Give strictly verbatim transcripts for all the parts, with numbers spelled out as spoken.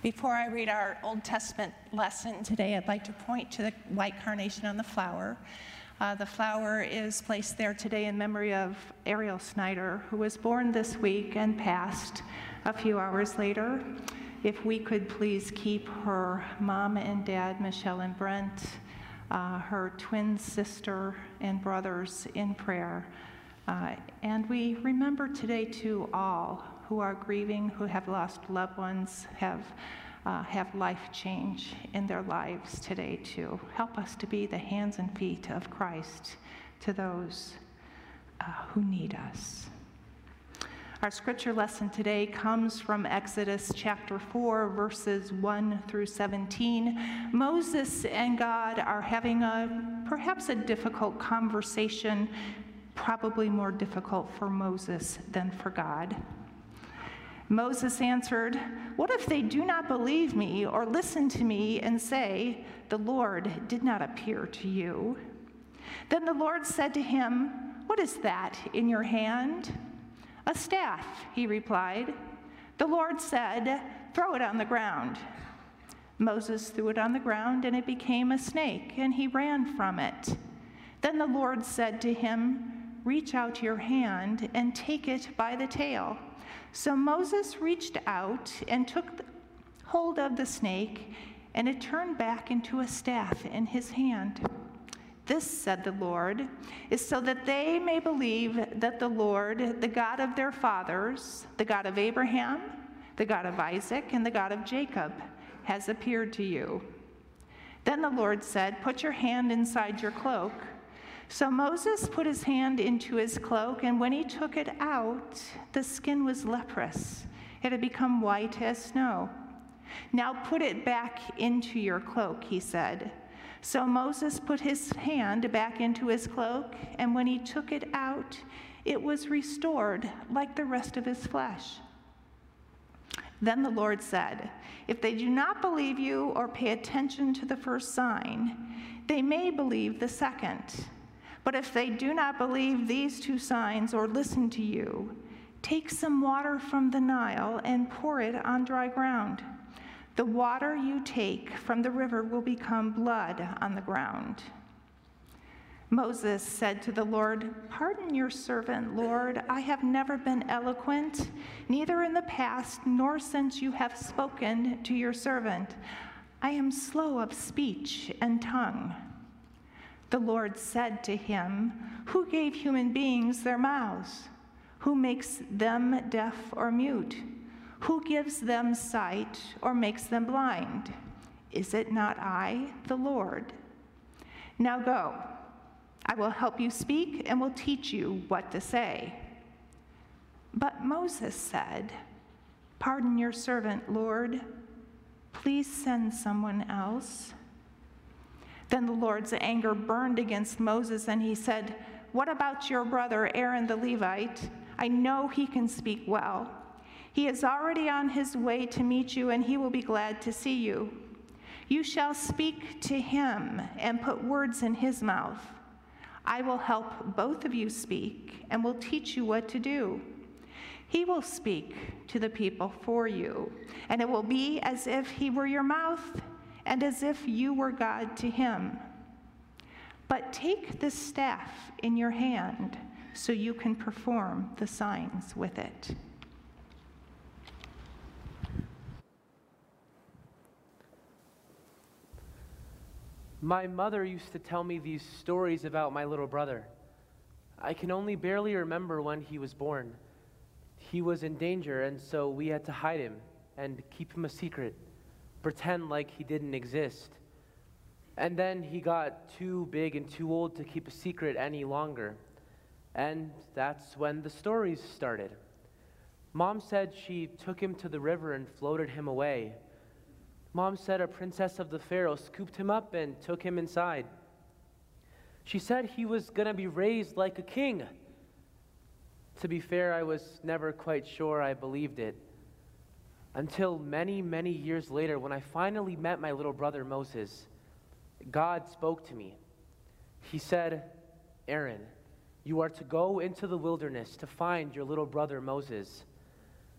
Before I read our Old Testament lesson today, I'd like to point to the white carnation on the flower. Uh, the flower is placed there today in memory of Ariel Snyder, who was born this week and passed a few hours later. If we could please keep her mom and dad, Michelle and Brent, uh, her twin sister and brothers in prayer. Uh, and we remember today to all who are grieving, who have lost loved ones, have uh, have life change in their lives today too. Help us to be the hands and feet of Christ to those uh, who need us. Our scripture lesson today comes from Exodus chapter four, verses one through seventeen. Moses and God are having a perhaps a difficult conversation, probably more difficult for Moses than for God. Moses answered, "What if they do not believe me or listen to me and say, 'The Lord did not appear to you'?" Then the Lord said to him, "What is that in your hand?" "A staff," he replied. The Lord said, "Throw it on the ground." Moses threw it on the ground, and it became a snake, and he ran from it. Then the Lord said to him, "Reach out your hand and take it by the tail." So Moses reached out and took hold of the snake, and it turned back into a staff in his hand. "This," said the Lord, "is so that they may believe that the Lord, the God of their fathers, the God of Abraham, the God of Isaac, and the God of Jacob, has appeared to you." Then the Lord said, "Put your hand inside your cloak." So Moses put his hand into his cloak, and when he took it out, the skin was leprous. It had become white as snow. "Now put it back into your cloak," he said. So Moses put his hand back into his cloak, and when he took it out, it was restored like the rest of his flesh. Then the Lord said, "If they do not believe you or pay attention to the first sign, they may believe the second. But if they do not believe these two signs or listen to you, take some water from the Nile and pour it on dry ground. The water you take from the river will become blood on the ground." Moses said to the Lord, "Pardon your servant, Lord. I have never been eloquent, neither in the past nor since you have spoken to your servant. I am slow of speech and tongue." The Lord said to him, "Who gave human beings their mouths? Who makes them deaf or mute? Who gives them sight or makes them blind? Is it not I, the Lord? Now go. I will help you speak and will teach you what to say." But Moses said, "Pardon your servant, Lord. Please send someone else." Then the Lord's anger burned against Moses, and he said, "What about your brother Aaron the Levite? I know he can speak well. He is already on his way to meet you, and he will be glad to see you. You shall speak to him and put words in his mouth. I will help both of you speak and will teach you what to do. He will speak to the people for you, and it will be as if he were your mouth and as if you were God to him. But take this staff in your hand so you can perform the signs with it." My mother used to tell me these stories about my little brother. I can only barely remember when he was born. He was in danger, and so we had to hide him and keep him a secret, pretend like he didn't exist. And then he got too big and too old to keep a secret any longer. And that's when the stories started. Mom said she took him to the river and floated him away. Mom said a princess of the Pharaoh scooped him up and took him inside. She said he was going to be raised like a king. To be fair, I was never quite sure I believed it. Until many, many years later, when I finally met my little brother Moses, God spoke to me. He said, "Aaron, you are to go into the wilderness to find your little brother Moses."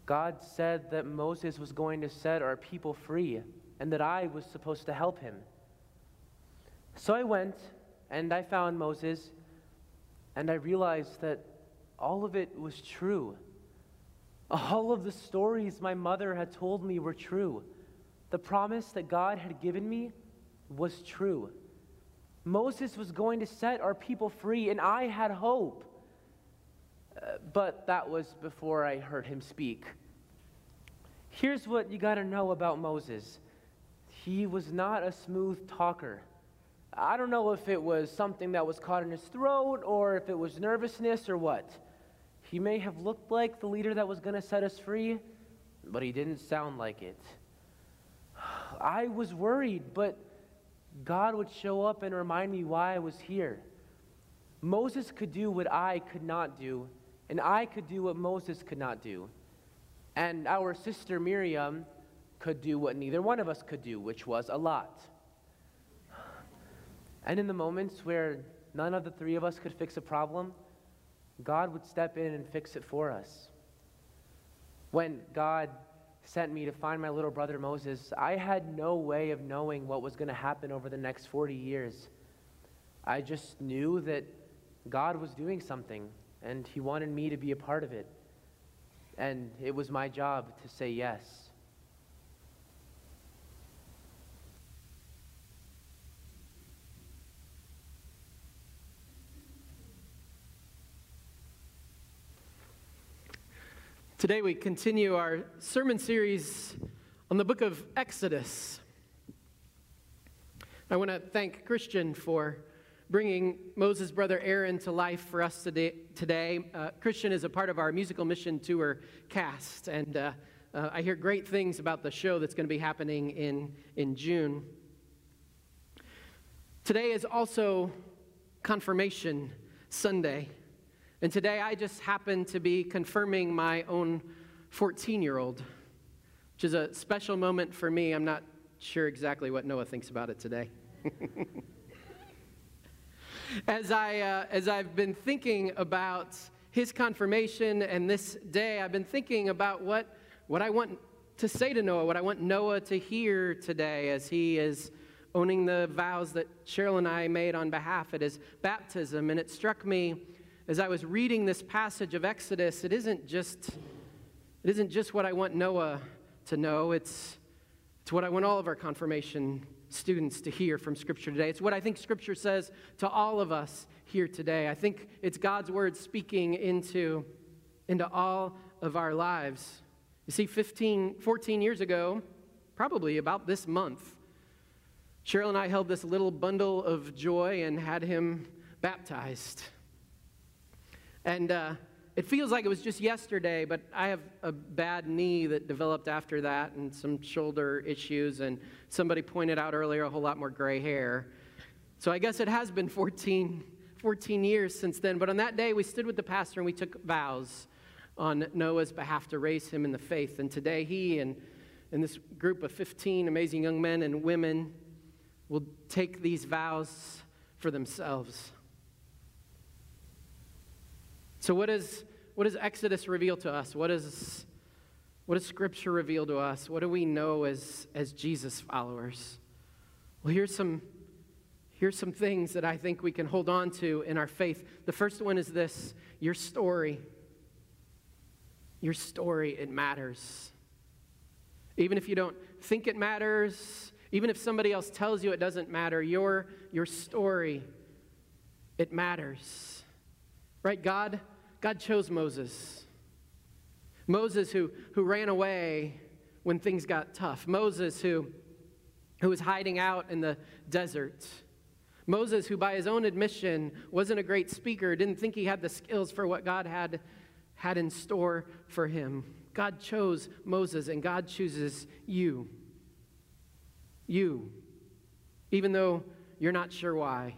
God said that Moses was going to set our people free and that I was supposed to help him. So I went and I found Moses, and I realized that all of it was true. All of the stories my mother had told me were true. The promise that God had given me was true. Moses was going to set our people free, and I had hope. Uh, but that was before I heard him speak. Here's what you got to know about Moses. He was not a smooth talker. I don't know if it was something that was caught in his throat or if it was nervousness or what. He may have looked like the leader that was going to set us free, but he didn't sound like it. I was worried, but God would show up and remind me why I was here. Moses could do what I could not do, and I could do what Moses could not do. And our sister Miriam could do what neither one of us could do, which was a lot. And in the moments where none of the three of us could fix a problem, God would step in and fix it for us. When God sent me to find my little brother Moses, I had no way of knowing what was going to happen over the next forty years. I just knew that God was doing something, and he wanted me to be a part of it. And it was my job to say yes. Today we continue our sermon series on the book of Exodus. I want to thank Christian for bringing Moses' brother Aaron to life for us today. today. Uh, Christian is a part of our musical mission tour cast, and uh, uh, I hear great things about the show that's going to be happening in, in June. Today is also Confirmation Sunday. And today I just happen to be confirming my own fourteen-year-old, which is a special moment for me. I'm not sure exactly what Noah thinks about it today. as, I, uh, as I've been thinking about his confirmation and this day, I've been thinking about what, what I want to say to Noah, what I want Noah to hear today as he is owning the vows that Cheryl and I made on behalf at his baptism. And it struck me as I was reading this passage of Exodus, it isn't just, it isn't just what I want Noah to know, it's, it's what I want all of our confirmation students to hear from Scripture today. It's what I think Scripture says to all of us here today. I think it's God's word speaking into, into all of our lives. You see, fifteen, fourteen years ago, probably about this month, Cheryl and I held this little bundle of joy and had him baptized. And uh, it feels like it was just yesterday, but I have a bad knee that developed after that and some shoulder issues, and somebody pointed out earlier a whole lot more gray hair. So I guess it has been fourteen, fourteen years since then. But on that day, we stood with the pastor and we took vows on Noah's behalf to raise him in the faith. And today he and, and this group of fifteen amazing young men and women will take these vows for themselves. So what, is, what does Exodus reveal to us? What, is, what does Scripture reveal to us? What do we know as, as Jesus followers? Well, here's some, here's some things that I think we can hold on to in our faith. The first one is this: your story. Your story, it matters. Even if you don't think it matters, even if somebody else tells you it doesn't matter, your, your story, it matters. Right? God, God chose Moses. Moses who, who ran away when things got tough. Moses who, who was hiding out in the desert. Moses who, by his own admission, wasn't a great speaker, didn't think he had the skills for what God had, had in store for him. God chose Moses, and God chooses you. You, even though you're not sure why.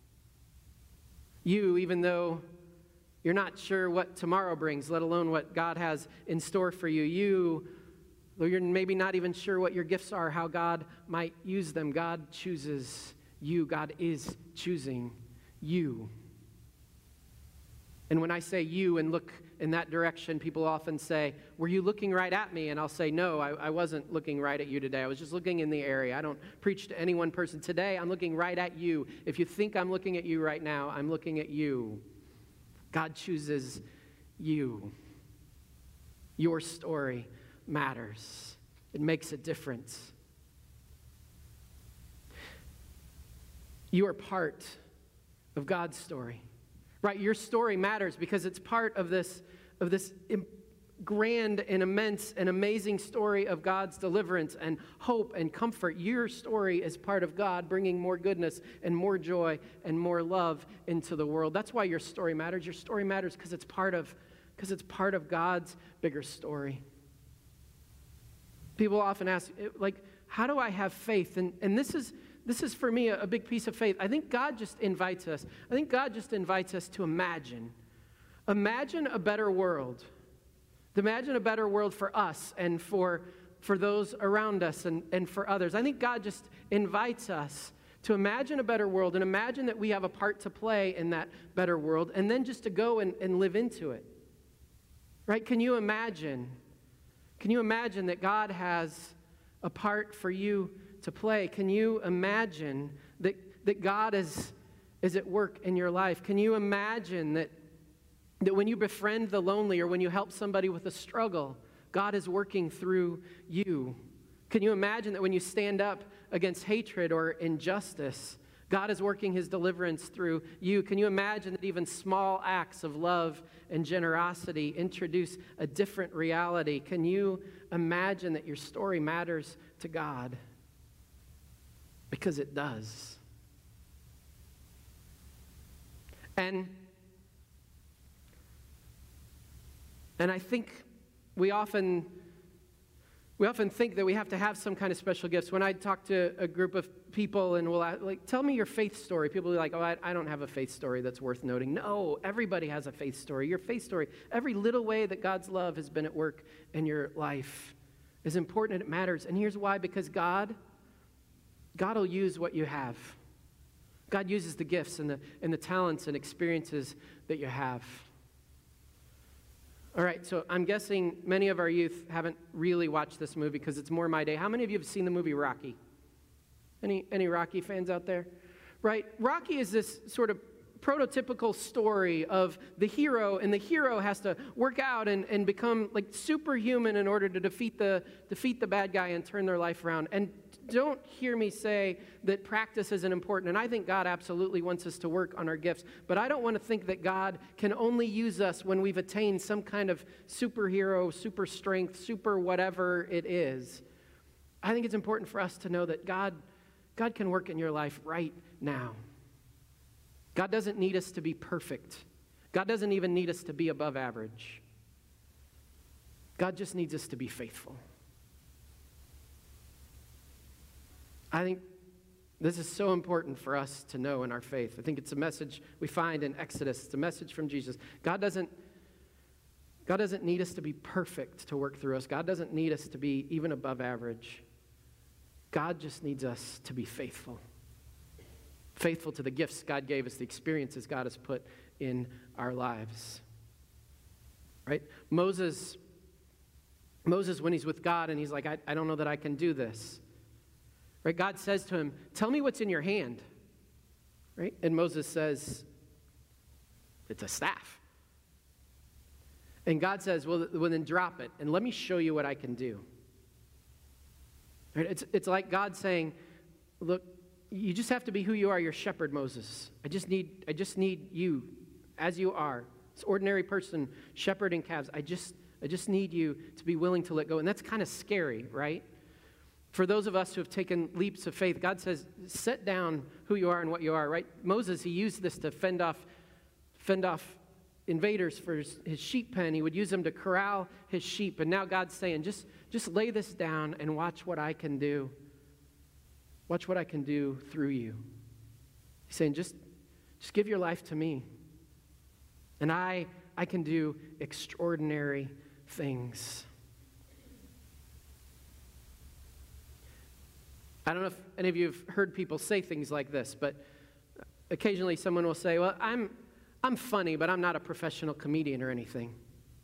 You, even though you're not sure what tomorrow brings, let alone what God has in store for you. You, though you're maybe not even sure what your gifts are, how God might use them, God chooses you. God is choosing you. And when I say you and look in that direction, people often say, were you looking right at me? And I'll say, no, I, I wasn't looking right at you today. I was just looking in the area. I don't preach to any one person. Today, I'm looking right at you. If you think I'm looking at you right now, I'm looking at you. God chooses you. Your story matters. It makes a difference. You are part of God's story, right? Your story matters because it's part of this, of this grand and immense and amazing story of God's deliverance and hope and comfort. Your story is part of God bringing more goodness and more joy and more love into the world. That's why your story matters. Your story matters because it's part of, because it's part of God's bigger story. People often ask, like, how do I have faith? And, and this is This is, for me, a, a big piece of faith. I think God just invites us. I think God just invites us to imagine. Imagine a better world. Imagine a better world for us and for, for those around us and, and for others. I think God just invites us to imagine a better world and imagine that we have a part to play in that better world and then just to go and, and live into it. Right? Can you imagine? Can you imagine that God has a part for you to play? Can you imagine that, that God is, is at work in your life? Can you imagine that, that when you befriend the lonely or when you help somebody with a struggle, God is working through you? Can you imagine that when you stand up against hatred or injustice, God is working his deliverance through you? Can you imagine that even small acts of love and generosity introduce a different reality? Can you imagine that your story matters to God? Because it does. And, and I think we often, we often think that we have to have some kind of special gifts. When I talk to a group of people and we'll ask, like, tell me your faith story, people will be like, oh, I, I don't have a faith story that's worth noting. No, everybody has a faith story. Your faith story, every little way that God's love has been at work in your life is important and it matters. And here's why: because God God will use what you have. God uses the gifts and the, and the talents and experiences that you have. All right, so I'm guessing many of our youth haven't really watched this movie because it's more my day. How many of you have seen the movie Rocky? Any, any Rocky fans out there? Right, Rocky is this sort of prototypical story of the hero, and the hero has to work out and, and become like superhuman in order to defeat the, defeat the bad guy and turn their life around. And don't hear me say that practice isn't important, and I think God absolutely wants us to work on our gifts, but I don't want to think that God can only use us when we've attained some kind of superhero, super strength, super whatever it is. I think it's important for us to know that God, God can work in your life right now. God doesn't need us to be perfect. God doesn't even need us to be above average. God just needs us to be faithful. I think this is so important for us to know in our faith. I think it's a message we find in Exodus. It's a message from Jesus. God doesn't, God doesn't need us to be perfect to work through us. God doesn't need us to be even above average. God just needs us to be faithful. Faithful to the gifts God gave us, the experiences God has put in our lives. Right? Moses, Moses, when he's with God and he's like, I, I don't know that I can do this. Right? God says to him, tell me what's in your hand. Right? And Moses says, it's a staff. And God says, well, well then drop it and let me show you what I can do. Right? It's, it's like God saying, look, you just have to be who you are. You're shepherd, Moses. I just need, I just need you as you are. This ordinary person shepherding calves. I just, I just need you to be willing to let go. And that's kind of scary, right? For those of us who have taken leaps of faith, God says, set down who you are and what you are, right? Moses, he used this to fend off, fend off invaders for his, his sheep pen. He would use them to corral his sheep. And now God's saying, just, just lay this down and watch what I can do. Watch what I can do through you. He's saying, just, just give your life to me. And I, I can do extraordinary things. I don't know if any of you have heard people say things like this, but occasionally someone will say, well, I'm, I'm funny, but I'm not a professional comedian or anything.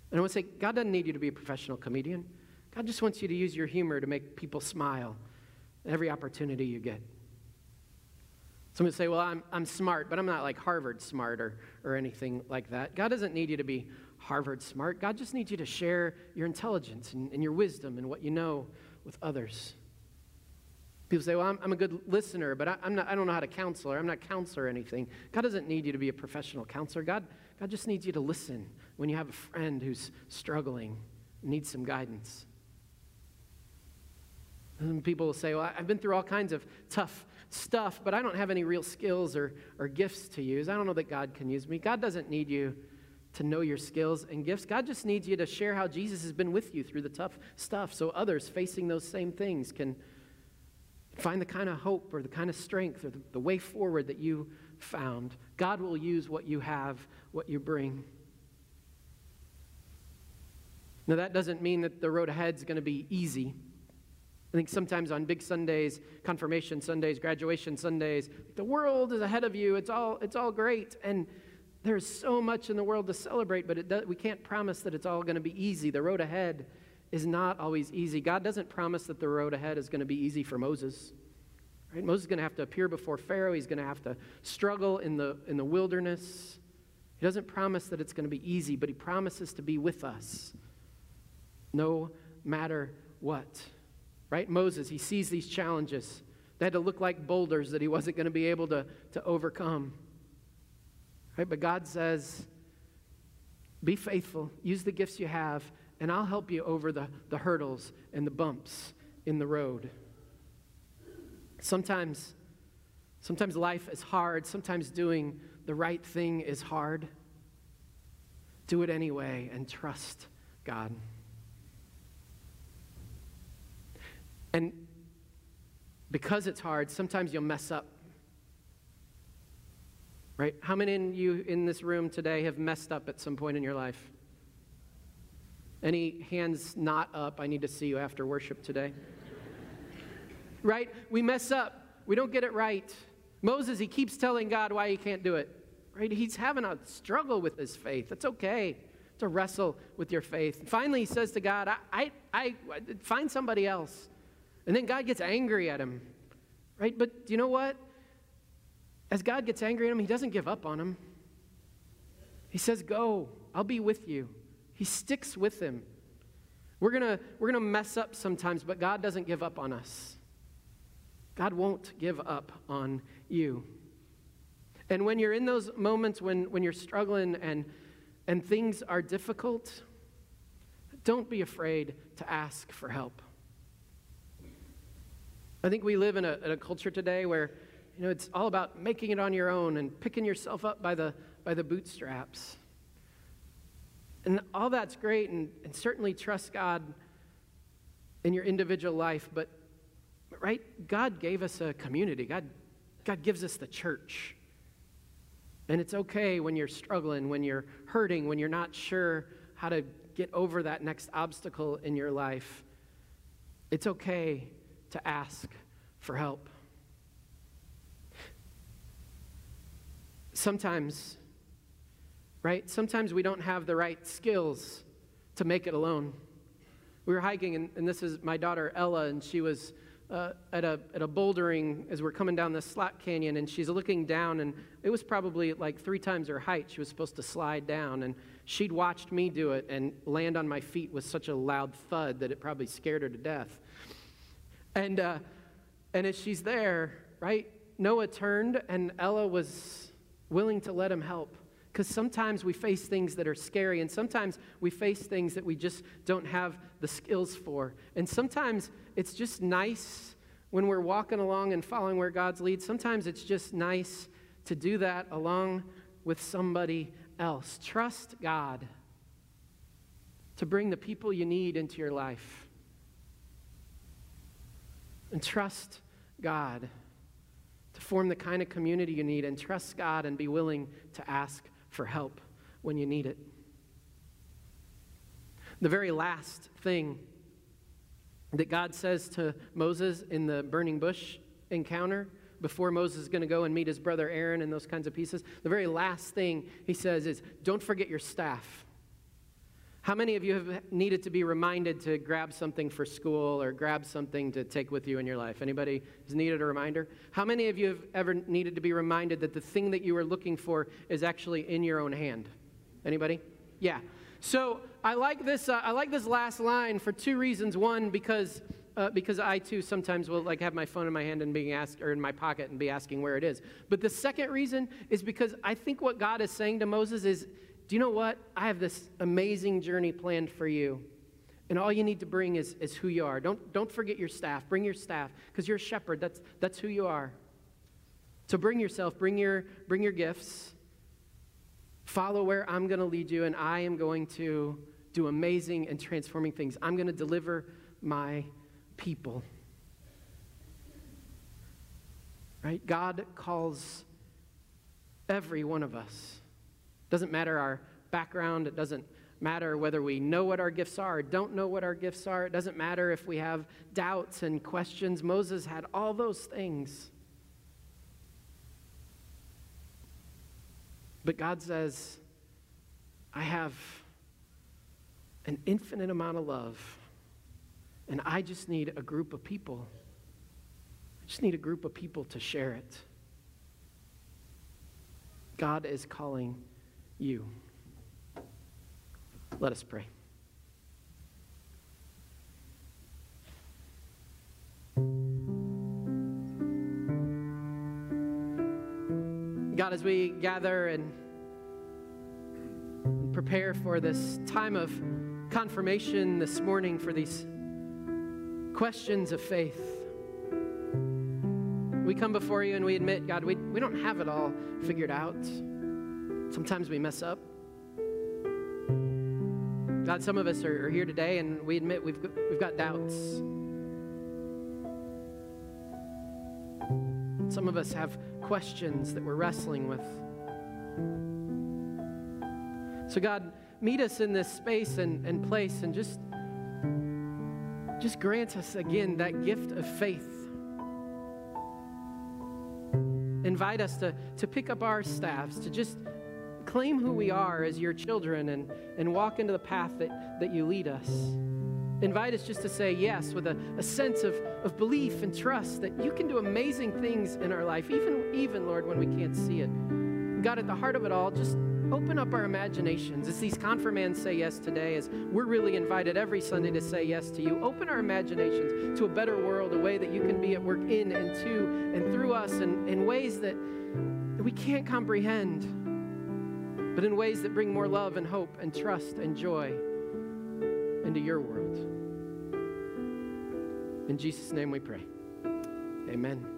And I want to say, God doesn't need you to be a professional comedian. God just wants you to use your humor to make people smile every opportunity you get. Some would say, well, I'm, I'm smart, but I'm not like Harvard smart or, or anything like that. God doesn't need you to be Harvard smart. God just needs you to share your intelligence and, and your wisdom and what you know with others. People say, well, I'm, I'm a good listener, but I, I'm not, I don't know how to counsel, or I'm not a counselor or anything. God doesn't need you to be a professional counselor. God, God just needs you to listen when you have a friend who's struggling, needs some guidance. And people will say, well, I've been through all kinds of tough stuff, but I don't have any real skills or, or gifts to use. I don't know that God can use me. God doesn't need you to know your skills and gifts. God just needs you to share how Jesus has been with you through the tough stuff so others facing those same things can find the kind of hope or the kind of strength or the, the way forward that you found. God will use what you have, what you bring. Now, that doesn't mean that the road ahead is going to be easy. I think sometimes on big Sundays, confirmation Sundays, graduation Sundays, the world is ahead of you. It's all, it's all great. And there's so much in the world to celebrate, but it does, we can't promise that it's all going to be easy. The road ahead is not always easy. God doesn't promise that the road ahead is going to be easy for Moses. Right? Moses is going to have to appear before Pharaoh. He's going to have to struggle in the, in the wilderness. He doesn't promise that it's going to be easy, but he promises to be with us no matter what. Right? Moses, he sees these challenges. They had to look like boulders that he wasn't going to be able to, to overcome. Right? But God says, be faithful, use the gifts you have, and I'll help you over the, the hurdles and the bumps in the road. Sometimes, sometimes life is hard. Sometimes doing the right thing is hard. Do it anyway and trust God. And because it's hard, sometimes you'll mess up. Right? How many of you in this room today have messed up at some point in your life? Any hands not up? I need to see you after worship today. Right? We mess up. We don't get it right. Moses, he keeps telling God why he can't do it. Right? He's having a struggle with his faith. It's okay to wrestle with your faith. Finally, he says to God, I, I, I find somebody else. And then God gets angry at him. Right? But do you know what? As God gets angry at him, he doesn't give up on him. He says, go, I'll be with you. He sticks with him. We're gonna, we're gonna mess up sometimes, but God doesn't give up on us. God won't give up on you. And when you're in those moments when, when you're struggling and, and things are difficult, don't be afraid to ask for help. I think we live in a, in a culture today where, you know, it's all about making it on your own and picking yourself up by the, by the bootstraps. And all that's great, and, and certainly trust God in your individual life, but, right, God gave us a community. God, God gives us the church. And it's okay when you're struggling, when you're hurting, when you're not sure how to get over that next obstacle in your life. It's okay to ask for help. Sometimes, right? Sometimes we don't have the right skills to make it alone. We were hiking, and, and this is my daughter Ella, and she was uh, at a at a bouldering as we're coming down this slot canyon, and she's looking down, and it was probably like three times her height. She was supposed to slide down, and she'd watched me do it and land on my feet with such a loud thud that it probably scared her to death. And uh, and as she's there, right, Noah turned, and Ella was willing to let him help. Because sometimes we face things that are scary, and sometimes we face things that we just don't have the skills for. And sometimes it's just nice when we're walking along and following where God's lead. Sometimes it's just nice to do that along with somebody else. Trust God to bring the people you need into your life. And trust God to form the kind of community you need, and trust God and be willing to ask for help when you need it. The very last thing that God says to Moses in the burning bush encounter, before Moses is going to go and meet his brother Aaron and those kinds of pieces, the very last thing he says is, don't forget your staff. How many of you have needed to be reminded to grab something for school or grab something to take with you in your life? Anybody has needed a reminder? How many of you have ever needed to be reminded that the thing that you were looking for is actually in your own hand? Anybody? Yeah. So I like this. Uh, I like this last line for two reasons. One, because uh, because I too sometimes will like have my phone in my hand and being asked, or in my pocket and be asking where it is. But the second reason is because I think what God is saying to Moses is, do you know what? I have this amazing journey planned for you. And all you need to bring is, is who you are. Don't, don't forget your staff. Bring your staff, because you're a shepherd. That's, that's who you are. So bring yourself. Bring your, bring your gifts. Follow where I'm going to lead you, and I am going to do amazing and transforming things. I'm going to deliver my people. Right? God calls every one of us. Doesn't matter our background. It doesn't matter whether we know what our gifts are or don't know what our gifts are. It doesn't matter if we have doubts and questions. Moses had all those things. But God says, I have an infinite amount of love, and I just need a group of people. I just need a group of people to share it. God is calling you. Let us pray. God, as we gather and prepare for this time of confirmation this morning, for these questions of faith, we come before you and we admit, God, we, we don't have it all figured out. Sometimes we mess up. God, some of us are, are here today and we admit we've got, we've got doubts. Some of us have questions that we're wrestling with. So God, meet us in this space and, and place and just, just grant us again that gift of faith. Invite us to, to pick up our staffs, to just claim who we are as your children and, and walk into the path that, that you lead us. Invite us just to say yes with a, a sense of, of belief and trust that you can do amazing things in our life, even, even, Lord, when we can't see it. God, at the heart of it all, just open up our imaginations. As these confirmands say yes today, as we're really invited every Sunday to say yes to you, open our imaginations to a better world, a way that you can be at work in and to and through us in, in ways that, that we can't comprehend, but in ways that bring more love and hope and trust and joy into your world. In Jesus' name we pray. Amen.